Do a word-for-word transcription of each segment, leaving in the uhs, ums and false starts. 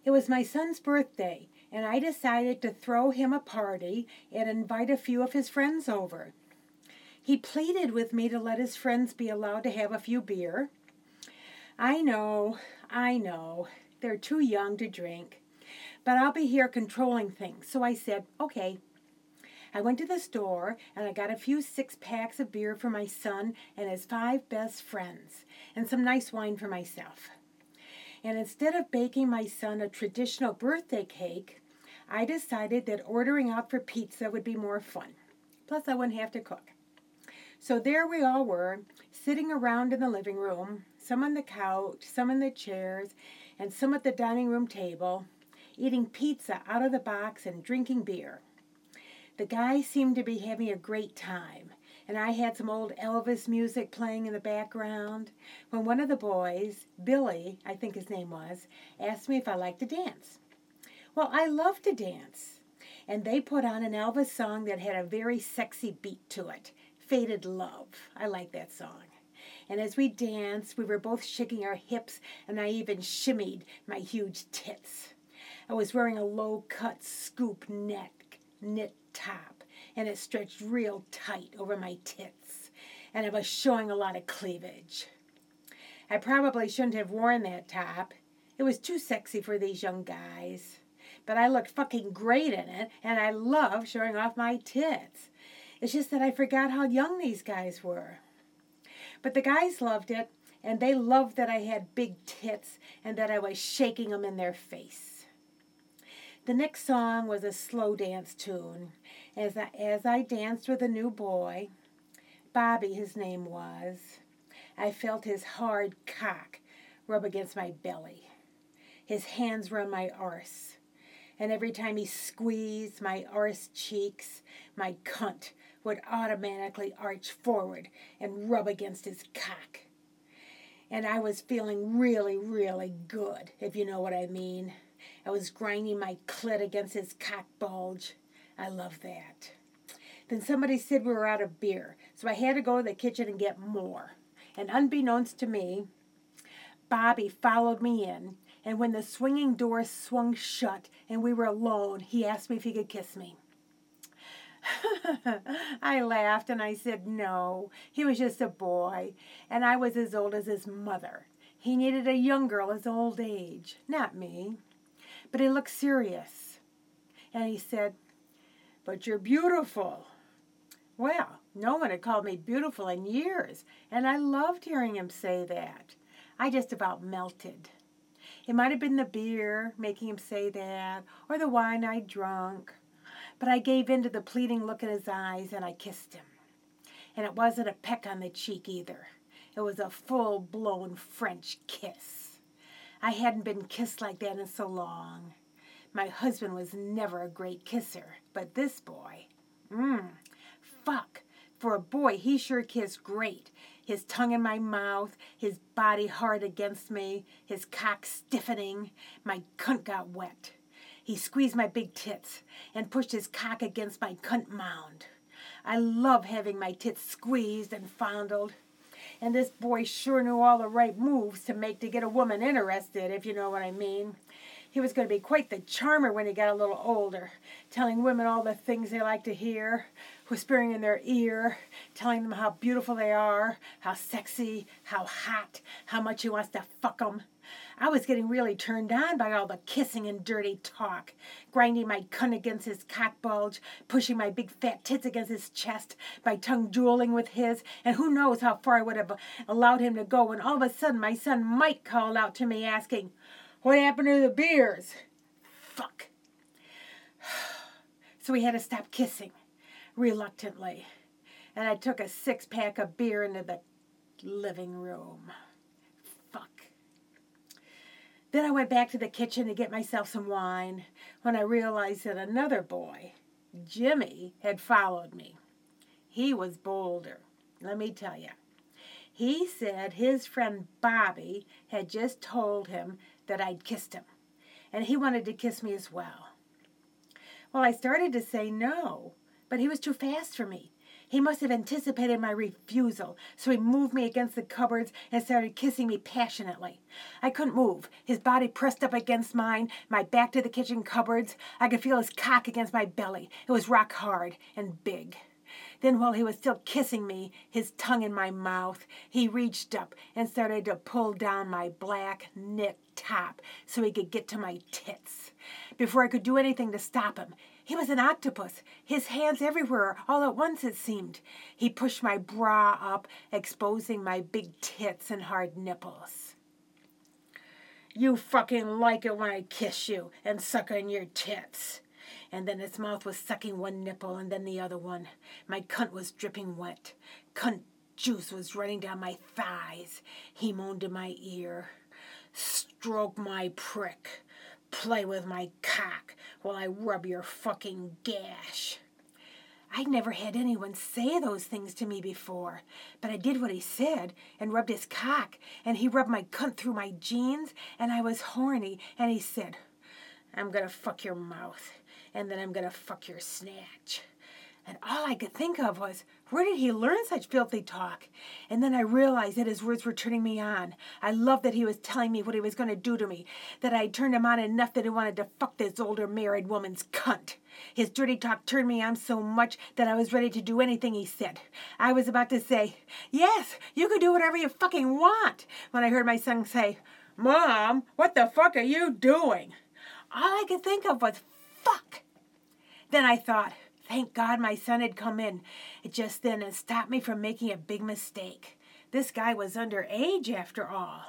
It was my son's birthday, and I decided to throw him a party and invite a few of his friends over. He pleaded with me to let his friends be allowed to have a few beer. I know, I know, they're too young to drink, but I'll be here controlling things, so I said, okay. I went to the store and I got a few six packs of beer for my son and his five best friends, and some nice wine for myself. And instead of baking my son a traditional birthday cake, I decided that ordering out for pizza would be more fun. Plus, I wouldn't have to cook. So there we all were, sitting around in the living room, some on the couch, some in the chairs, and some at the dining room table, eating pizza out of the box and drinking beer. The guys seemed to be having a great time, and I had some old Elvis music playing in the background when one of the boys, Billy, I think his name was, asked me if I liked to dance. Well, I love to dance, and they put on an Elvis song that had a very sexy beat to it, Faded Love. I like that song. And as we danced, we were both shaking our hips, and I even shimmied my huge tits. I was wearing a low-cut scoop neck knit top, and it stretched real tight over my tits, and I was showing a lot of cleavage. I probably shouldn't have worn that top. It was too sexy for these young guys, but I looked fucking great in it, and I love showing off my tits. It's just that I forgot how young these guys were. But the guys loved it, and they loved that I had big tits and that I was shaking them in their face. The next song was a slow dance tune. As I, as I danced with a new boy, Bobby his name was, I felt his hard cock rub against my belly. His hands were on my arse, and every time he squeezed my arse cheeks, my cunt would automatically arch forward and rub against his cock. And I was feeling really, really good, if you know what I mean. I was grinding my clit against his cock bulge. I love that. Then somebody said we were out of beer, so I had to go to the kitchen and get more. And unbeknownst to me, Bobby followed me in, and when the swinging door swung shut and we were alone, he asked me if he could kiss me. I laughed and I said no. He was just a boy, and I was as old as his mother. He needed a young girl his old age, not me. But he looked serious, and he said, "But you're beautiful." Well, no one had called me beautiful in years, and I loved hearing him say that. I just about melted. It might have been the beer making him say that, or the wine I'd drunk, but I gave in to the pleading look in his eyes, and I kissed him. And it wasn't a peck on the cheek either. It was a full-blown French kiss. I hadn't been kissed like that in so long. My husband was never a great kisser, but this boy, mmm, fuck. For a boy, he sure kissed great. His tongue in my mouth, his body hard against me, his cock stiffening. My cunt got wet. He squeezed my big tits and pushed his cock against my cunt mound. I love having my tits squeezed and fondled. And this boy sure knew all the right moves to make to get a woman interested, if you know what I mean. He was going to be quite the charmer when he got a little older, telling women all the things they like to hear, whispering in their ear, telling them how beautiful they are, how sexy, how hot, how much he wants to fuck them. I was getting really turned on by all the kissing and dirty talk, grinding my cunt against his cock bulge, pushing my big fat tits against his chest, my tongue dueling with his, and who knows how far I would have allowed him to go when all of a sudden my son Mike called out to me asking, "What happened to the beers?" Fuck. So we had to stop kissing, reluctantly, and I took a six-pack of beer into the living room. Fuck. Then I went back to the kitchen to get myself some wine when I realized that another boy, Jimmy, had followed me. He was bolder, let me tell you. He said his friend Bobby had just told him that I'd kissed him, and he wanted to kiss me as well. Well, I started to say no, but he was too fast for me. He must have anticipated my refusal, so he moved me against the cupboards and started kissing me passionately. I couldn't move. His body pressed up against mine, my back to the kitchen cupboards. I could feel his cock against my belly. It was rock hard and big. Then while he was still kissing me, his tongue in my mouth, he reached up and started to pull down my black knit top so he could get to my tits. Before I could do anything to stop him, he was an octopus, his hands everywhere, all at once it seemed. He pushed my bra up, exposing my big tits and hard nipples. You fucking like it when I kiss you and suck on your tits. And then his mouth was sucking one nipple and then the other one. My cunt was dripping wet. Cunt juice was running down my thighs. He moaned in my ear. Stroke my prick. Play with my cock while I rub your fucking gash. I'd never had anyone say those things to me before, but I did what he said and rubbed his cock, and he rubbed my cunt through my jeans, and I was horny, and he said, I'm gonna fuck your mouth. And then I'm going to fuck your snatch. And all I could think of was, where did he learn such filthy talk? And then I realized that his words were turning me on. I loved that he was telling me what he was going to do to me, that I had turned him on enough that he wanted to fuck this older married woman's cunt. His dirty talk turned me on so much that I was ready to do anything he said. I was about to say, yes, you can do whatever you fucking want, when I heard my son say, Mom, what the fuck are you doing? All I could think of was, fuck. Then I thought, thank God my son had come in just then and stopped me from making a big mistake. This guy was underage after all.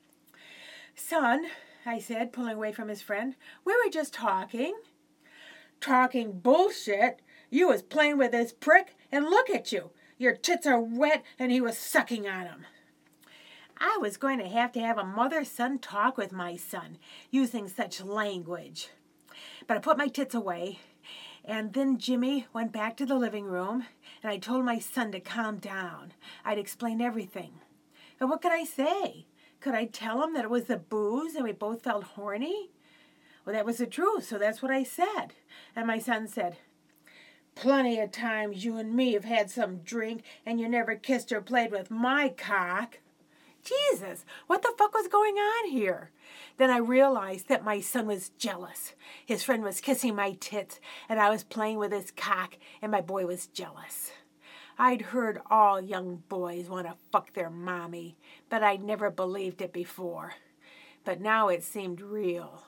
Son, I said, pulling away from his friend, we were just talking. Talking bullshit. You was playing with this prick, and look at you. Your tits are wet, and he was sucking on them. I was going to have to have a mother-son talk with my son, using such language. But I put my tits away, and then Jimmy went back to the living room, and I told my son to calm down. I'd explained everything. And what could I say? Could I tell him that it was the booze and we both felt horny? Well, that was the truth, so that's what I said. And my son said, plenty of times you and me have had some drink, and you never kissed or played with my cock. Jesus, what the fuck was going on here? Then I realized that my son was jealous. His friend was kissing my tits, and I was playing with his cock, and my boy was jealous. I'd heard all young boys want to fuck their mommy, but I'd never believed it before. But now it seemed real.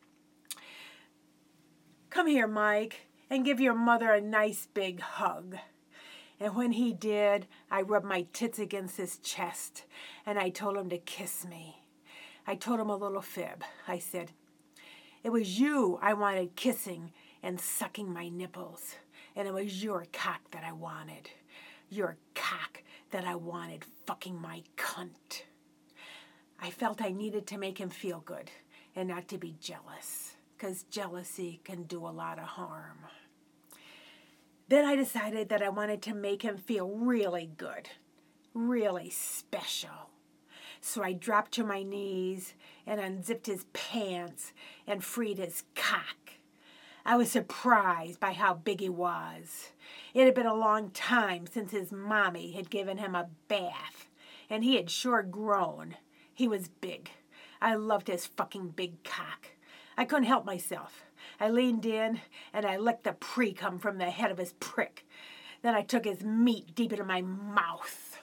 Come here, Mike, and give your mother a nice big hug. And when he did, I rubbed my tits against his chest, and I told him to kiss me. I told him a little fib. I said, it was you I wanted kissing and sucking my nipples, and it was your cock that I wanted. Your cock that I wanted fucking my cunt. I felt I needed to make him feel good and not to be jealous, because jealousy can do a lot of harm. Then I decided that I wanted to make him feel really good, really special. So I dropped to my knees and unzipped his pants and freed his cock. I was surprised by how big he was. It had been a long time since his mommy had given him a bath, and he had sure grown. He was big. I loved his fucking big cock. I couldn't help myself. I leaned in, and I licked the pre-cum from the head of his prick. Then I took his meat deep into my mouth.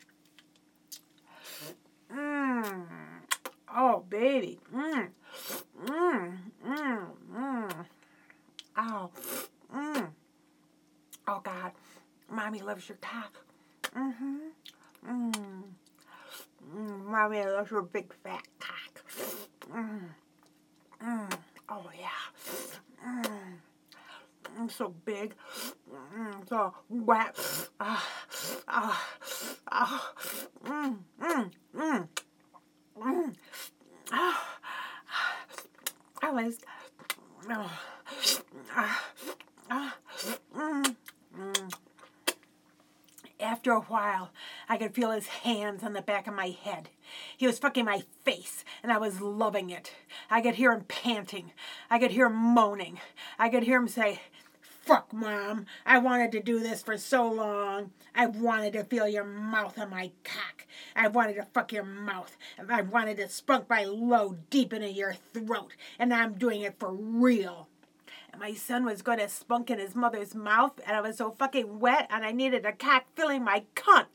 Mmm. Oh, baby. Mmm. Mmm. Mmm. Mmm. Oh. Mmm. Oh, God. Mommy loves your cock. Mm-hmm. Mmm. Mm. Mommy loves your big fat cock. Mmm. Mmm. Oh, yeah. Mmm. I'm so big. Mmm. So wet. Ah. Ah. Ah. Mmm. Mmm. Mmm. Mmm. Ah. I was. Oh. Ah. Ah. Mmm. Mmm. After a while, I could feel his hands on the back of my head. He was fucking my face, and I was loving it. I could hear him panting. I could hear him moaning. I could hear him say, Fuck, Mom. I wanted to do this for so long. I wanted to feel your mouth on my cock. I wanted to fuck your mouth. I wanted to spunk my load deep into your throat. And I'm doing it for real. And my son was going to spunk in his mother's mouth, and I was so fucking wet, and I needed a cock filling my cunt.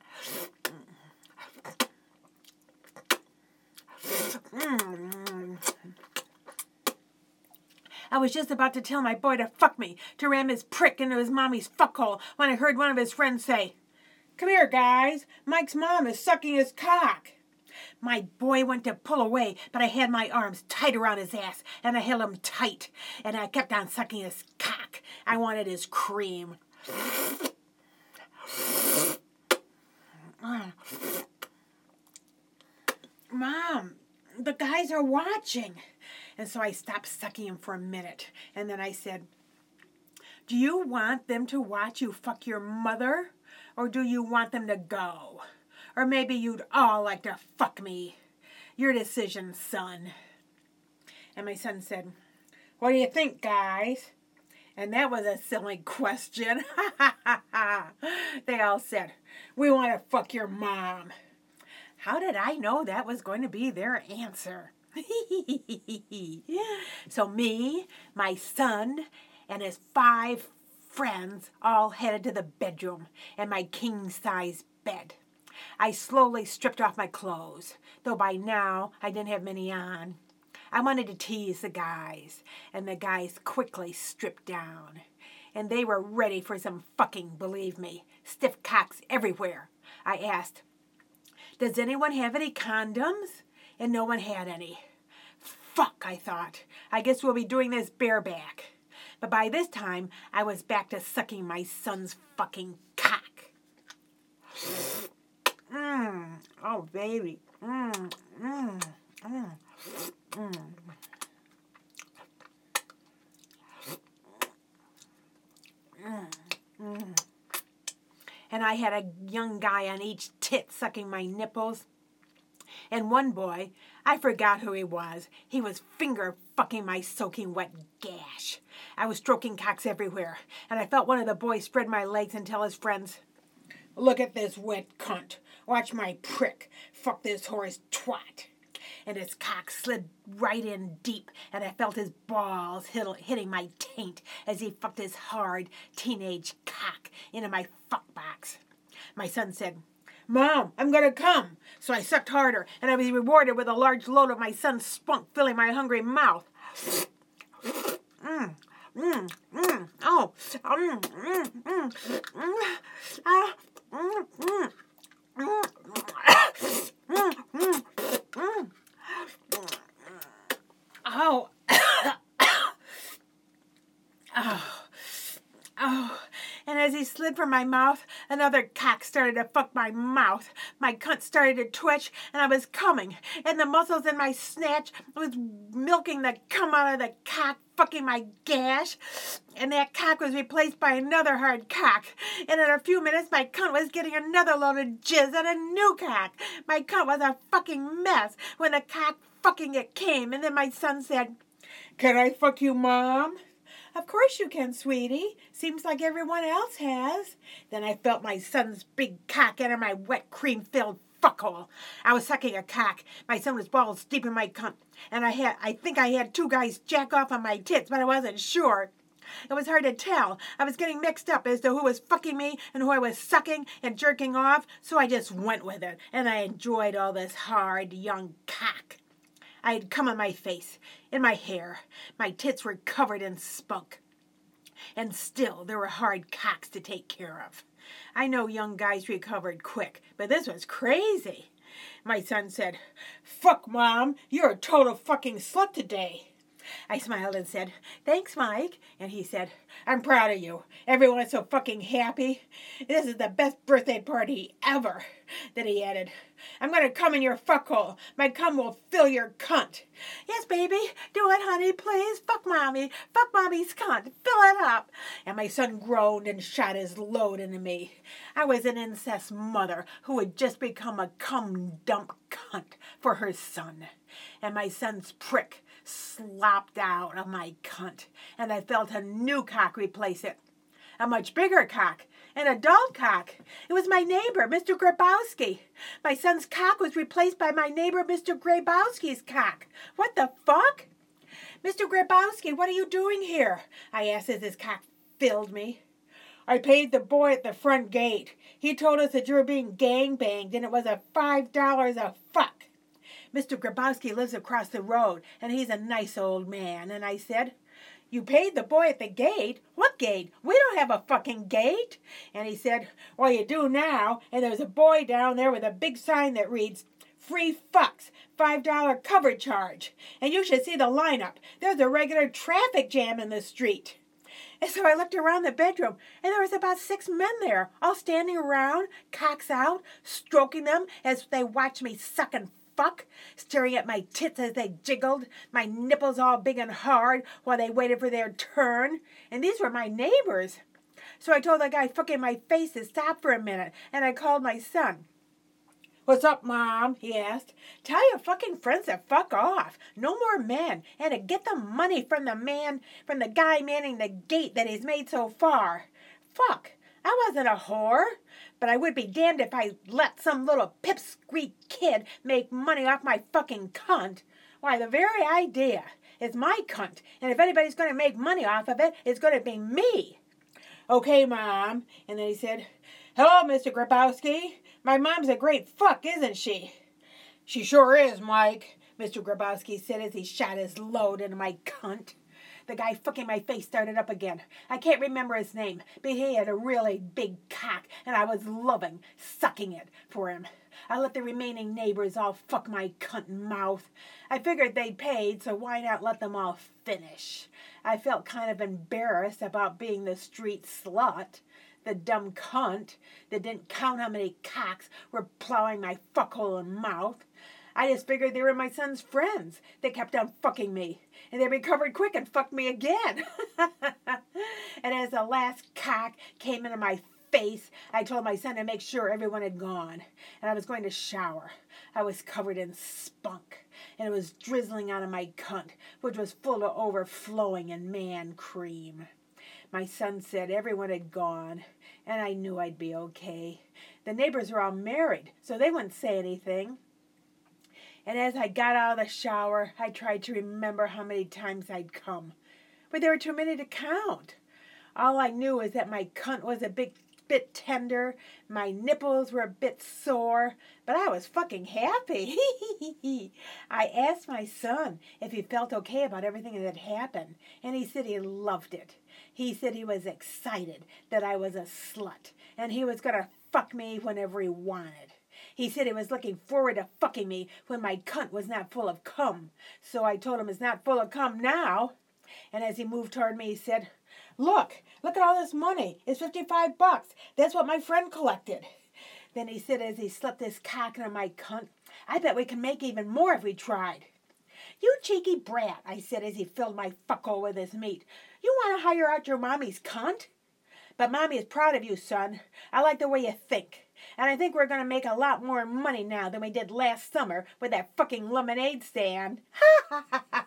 Mm. I was just about to tell my boy to fuck me, to ram his prick into his mommy's fuckhole, when I heard one of his friends say, "Come here, guys. Mike's mom is sucking his cock." My boy went to pull away, but I had my arms tight around his ass, and I held him tight, and I kept on sucking his cock. I wanted his cream. Mom, the guys are watching. And so I stopped sucking him for a minute. And then I said, "Do you want them to watch you fuck your mother? Or do you want them to go? Or maybe you'd all like to fuck me. Your decision, son." And my son said, "What do you think, guys?" And that was a silly question. They all said, "We want to fuck your mom." How did I know that was going to be their answer? So me, my son, and his five friends all headed to the bedroom and my king-size bed. I slowly stripped off my clothes, though by now I didn't have many on. I wanted to tease the guys, and the guys quickly stripped down. And they were ready for some fucking, believe me, stiff cocks everywhere. I asked, "Does anyone have any condoms?" And no one had any. Fuck, I thought. I guess we'll be doing this bareback. But by this time, I was back to sucking my son's fucking cock. Mmm. Oh, baby. Mmm. Mmm. Mmm. Mmm. Mmm. Mmm. And I had a young guy on each tit sucking my nipples. And one boy, I forgot who he was, he was finger fucking my soaking wet gash. I was stroking cocks everywhere, and I felt one of the boys spread my legs and tell his friends, "Look at this wet cunt. Watch my prick. Fuck this whore's twat." And his cock slid right in deep, and I felt his balls hitting my taint as he fucked his hard teenage cock into my fuck box. My son said, "Mom, I'm going to come." So I sucked harder, and I was rewarded with a large load of my son's spunk filling my hungry mouth. Mmm, mmm, mmm, oh, mmm, mmm, mmm, mmm, ah, mmm, mmm, mmm, mmm, mmm, mmm, oh, oh, oh. And as he slid from my mouth, another cock started to fuck my mouth. My cunt started to twitch, and I was coming. And the muscles in my snatch was milking the cum out of the cock, fucking my gash. And that cock was replaced by another hard cock. And in a few minutes, my cunt was getting another load of jizz and a new cock. My cunt was a fucking mess when the cock fucking it came. And then my son said, "Can I fuck you, Mom?" "Of course you can, sweetie. Seems like everyone else has." Then I felt my son's big cock enter my wet, cream-filled fuckhole. I was sucking a cock. My son was balls deep in my cunt. And I had, I think I had two guys jack off on my tits, but I wasn't sure. It was hard to tell. I was getting mixed up as to who was fucking me and who I was sucking and jerking off, so I just went with it. And I enjoyed all this hard, young cock. I had cum on my face, in my hair. My tits were covered in spunk. And still, there were hard cocks to take care of. I know young guys recovered quick, but this was crazy. My son said, "Fuck, Mom, you're a total fucking slut today." I smiled and said, "Thanks, Mike." And he said, "I'm proud of you. Everyone's so fucking happy. This is the best birthday party ever." Then he added, "I'm going to come in your fuckhole. My cum will fill your cunt." "Yes, baby. Do it, honey, please. Fuck Mommy. Fuck Mommy's cunt. Fill it up." And my son groaned and shot his load into me. I was an incest mother who had just become a cum dump cunt for her son. And my son's prick slopped out of my cunt, and I felt a new cock replace it. a much bigger cock, an adult cock. It was my neighbor, Mister Grabowski. My son's cock was replaced by my neighbor, Mister Grabowski's cock. What the fuck? Mister Grabowski, what are you doing here? I asked as his cock filled me. I paid the boy at the front gate. He told us that you were being gangbanged and it was a five dollars a fuck. Mister Grabowski lives across the road and he's a nice old man. And I said, you paid the boy at the gate? What gate? We don't have a fucking gate. And he said, well, you do now. And there's a boy down there with a big sign that reads, free fucks, five dollars cover charge. And you should see the lineup. There's a regular traffic jam in the street. And so I looked around the bedroom, and there was about six men there, all standing around, cocks out, stroking them as they watched me suck and fuck, staring at my tits as they jiggled, my nipples all big and hard while they waited for their turn. And these were my neighbors. So I told the guy fucking my face to stop for a minute, and I called my son. What's up, Mom? He asked. Tell your fucking friends to fuck off. No more men. And to get the money from the man, from the guy manning the gate that he's made so far. Fuck. I wasn't a whore. But I would be damned if I let some little pipsqueak kid make money off my fucking cunt. Why, the very idea is my cunt. And if anybody's going to make money off of it, it's going to be me. Okay, Mom. And then he said, hello, Mister Grabowski. My mom's a great fuck, isn't she? She sure is, Mike, Mister Grabowski said as he shot his load into my cunt. The guy fucking my face started up again. I can't remember his name, but he had a really big cock, and I was loving sucking it for him. I let the remaining neighbors all fuck my cunt mouth. I figured they'd paid, so why not let them all finish? I felt kind of embarrassed about being the street slut. The dumb cunt that didn't count how many cocks were plowing my fuckhole and mouth. I just figured they were my son's friends. They kept on fucking me. And they recovered quick and fucked me again. And as the last cock came into my face, I told my son to make sure everyone had gone. And I was going to shower. I was covered in spunk. And it was drizzling out of my cunt, which was full to overflowing in man cream. My son said everyone had gone, and I knew I'd be okay. The neighbors were all married, so they wouldn't say anything. And as I got out of the shower, I tried to remember how many times I'd come. But there were too many to count. All I knew was that my cunt was a big bit tender, my nipples were a bit sore, but I was fucking happy. I asked my son if he felt okay about everything that had happened, and he said he loved it. He said he was excited that I was a slut, and he was going to fuck me whenever he wanted. He said he was looking forward to fucking me when my cunt was not full of cum. So I told him it's not full of cum now. And as he moved toward me, he said, Look, look at all this money. It's fifty-five bucks. That's what my friend collected. Then he said as he slipped his cock into my cunt, I bet we can make even more if we tried. You cheeky brat, I said as he filled my fuckhole with his meat. You want to hire out your mommy's cunt? But Mommy is proud of you, son. I like the way you think. And I think we're going to make a lot more money now than we did last summer with that fucking lemonade stand. Ha ha ha ha.